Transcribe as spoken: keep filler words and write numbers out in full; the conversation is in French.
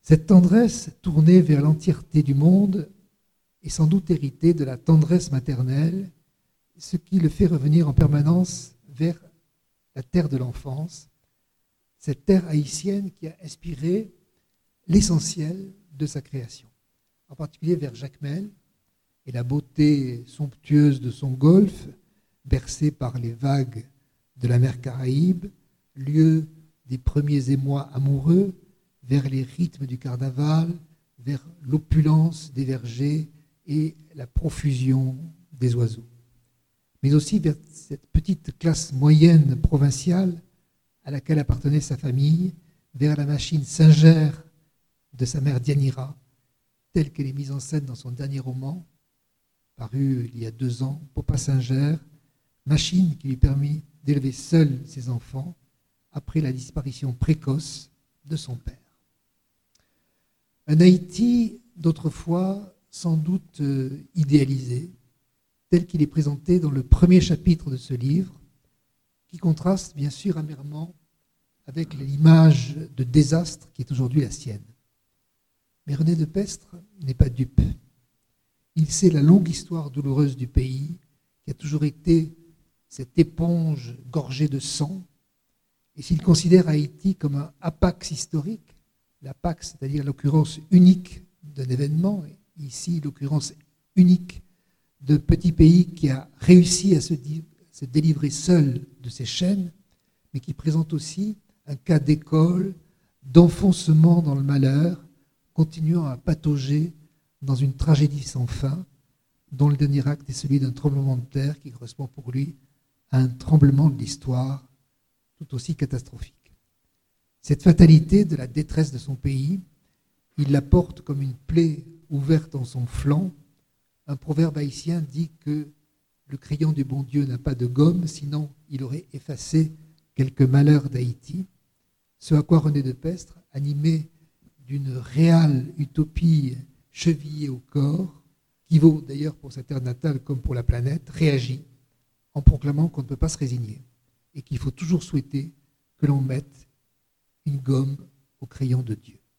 Cette tendresse tournée vers l'entièreté du monde est sans doute héritée de la tendresse maternelle, ce qui le fait revenir en permanence vers la terre de l'enfance, cette terre haïtienne qui a inspiré l'essentiel de sa création, en particulier vers Jacmel et la beauté somptueuse de son golfe, bercé par les vagues de la mer Caraïbe, lieu des premiers émois amoureux, vers les rythmes du carnaval, vers l'opulence des vergers et la profusion des oiseaux, mais aussi vers cette petite classe moyenne provinciale à laquelle appartenait sa famille, vers la machine singère de sa mère Dianira, telle qu'elle est mise en scène dans son dernier roman, paru il y a deux ans, Popa Singère, machine qui lui permit d'élever seule ses enfants après la disparition précoce de son père. Un Haïti d'autrefois sans doute euh, idéalisé, tel qu'il est présenté dans le premier chapitre de ce livre, qui contraste bien sûr amèrement avec l'image de désastre qui est aujourd'hui la sienne. Mais René de Pestre n'est pas dupe. Il sait la longue histoire douloureuse du pays, qui a toujours été cette éponge gorgée de sang, et s'il considère Haïti comme un apax historique, l'apax, c'est-à-dire l'occurrence unique d'un événement, ici l'occurrence unique d'un petit pays qui a réussi à se, di- se délivrer seul de ses chaînes, mais qui présente aussi un cas d'école, d'enfoncement dans le malheur, continuant à patauger dans une tragédie sans fin, dont le dernier acte est celui d'un tremblement de terre qui correspond pour lui à un tremblement de l'histoire tout aussi catastrophique. Cette fatalité de la détresse de son pays, il la porte comme une plaie ouverte en son flanc. Un proverbe haïtien dit que le crayon du bon Dieu n'a pas de gomme, sinon il aurait effacé quelques malheurs d'Haïti. Ce à quoi René de Pestre, animé d'une réelle utopie chevillée au corps, qui vaut d'ailleurs pour sa terre natale comme pour la planète, réagit en proclamant qu'on ne peut pas se résigner et qu'il faut toujours souhaiter que l'on mette une gomme au crayon de Dieu.